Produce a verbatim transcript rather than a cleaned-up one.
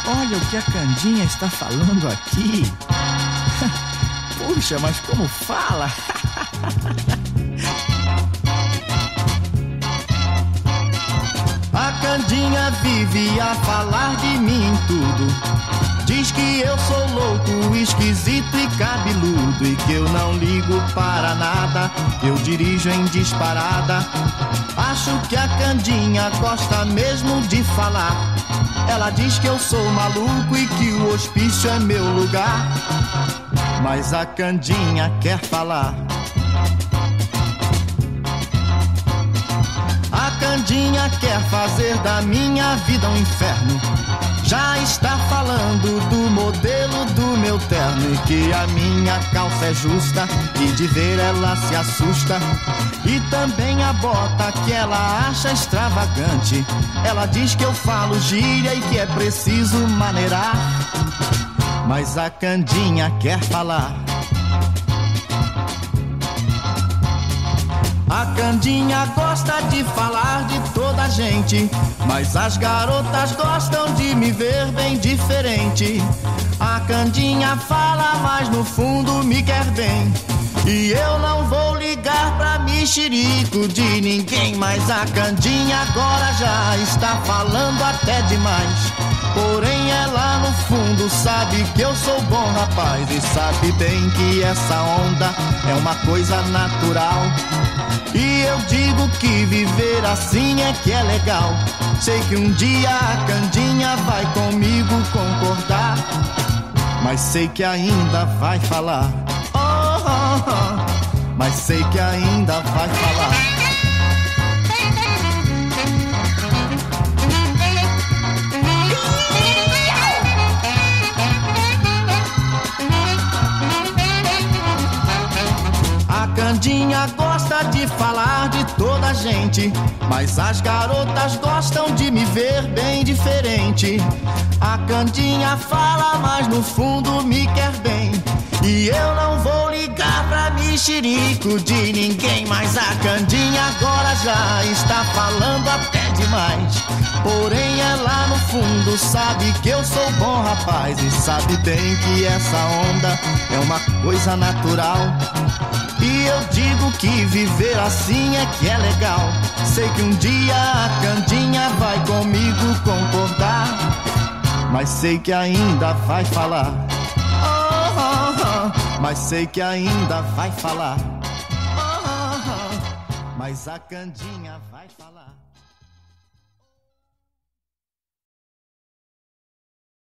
Olha o que a Candinha está falando aqui. Puxa, mas como fala? A Candinha vive a falar de mim em tudo. Diz que eu sou louco, esquisito e cabeludo, e que eu não ligo para nada, eu dirijo em disparada. Acho que a Candinha gosta mesmo de falar. Ela diz que eu sou maluco e que o hospício é meu lugar. Mas a Candinha quer falar. A Candinha quer fazer da minha vida um inferno. Já está falando do modelo do meu terno, e que a minha calça é justa, e de ver ela se assusta. E também a bota que ela acha extravagante. Ela diz que eu falo gíria e que é preciso maneirar. Mas a Candinha quer falar. A Candinha gosta de falar de toda a gente, mas as garotas gostam de me ver bem diferente. A Candinha fala, mas no fundo me quer bem, e eu não vou ligar pra mexerico de ninguém. Mas a Candinha agora já está falando até demais. Porém ela no fundo sabe que eu sou bom rapaz, e sabe bem que essa onda é uma coisa natural. E eu digo que viver assim é que é legal. Sei que um dia a Candinha vai comigo concordar, mas sei que ainda vai falar. Oh, oh, oh. Mas sei que ainda vai falar. A Candinha gosta de falar de toda a gente, mas as garotas gostam de me ver bem diferente. A Candinha fala, mas no fundo me quer bem, e eu não vou ligar pra mexerico de ninguém. Mas a Candinha agora já está falando até demais. Porém ela no fundo sabe que eu sou bom rapaz, e sabe bem que essa onda é uma coisa natural. E eu digo que viver assim é que é legal. Sei que um dia a Candinha vai comigo concordar, mas sei que ainda vai falar. Oh, oh, oh. Mas sei que ainda vai falar. Oh, oh, oh. Mas a Candinha vai falar.